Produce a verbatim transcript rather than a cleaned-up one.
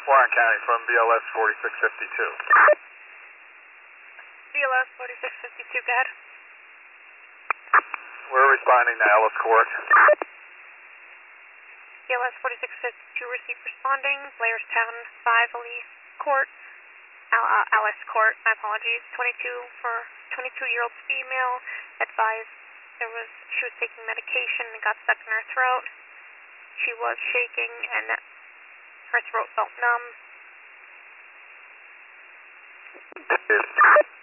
Warren County from B L S forty-six fifty-two. B L S forty-six fifty-two, go ahead. We're responding to Ellis Court. B L S forty-six fifty-two, receive responding. Blairstown five, Elise Court. Al uh, Alice Court, my apologies. twenty-two for twenty-two-year-old female. Advised there was, she was taking medication and got stuck in her throat. She was shaking and her throat felt numb. Yes.